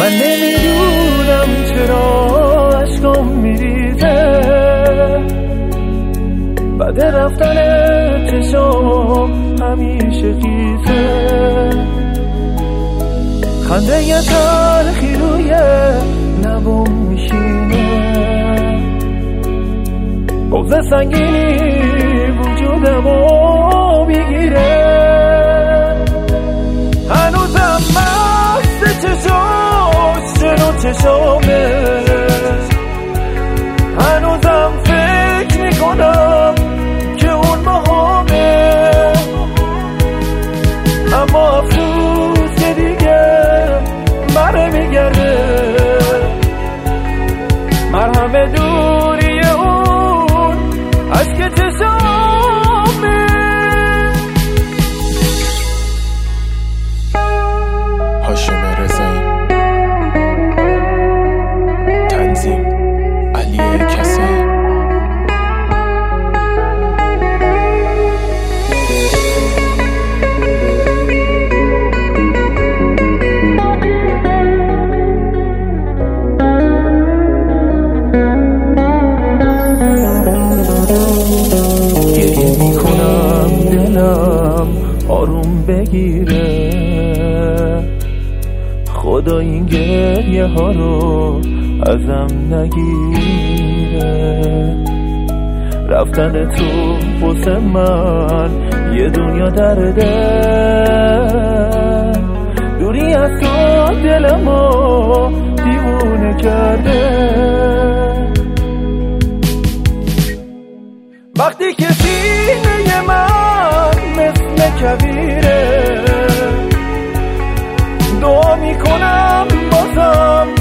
من نمیدونم چرا عشقم میریزه بعد رفتن چشام همیشه خیزه خنده یه تلخی روی لبم میشینه بغض سنگینی وجودمو میگیره هنوزم مست چشامه هنوزم فکر میکنم که اون مهمه اما افسوس که دیگه بره میگرده مرهم دوری اون عشق چشامه هاشم رضایی تنظیم علی کسایی گریه میکنم دلم آروم بگیره خدا این گریه ها رو ازم نگیره رفتن تو واسه من یه دنیا درده دوری از تو دلمو دیوونه کرده وقتی که سینه من مثل کویره دعا میکنم بازم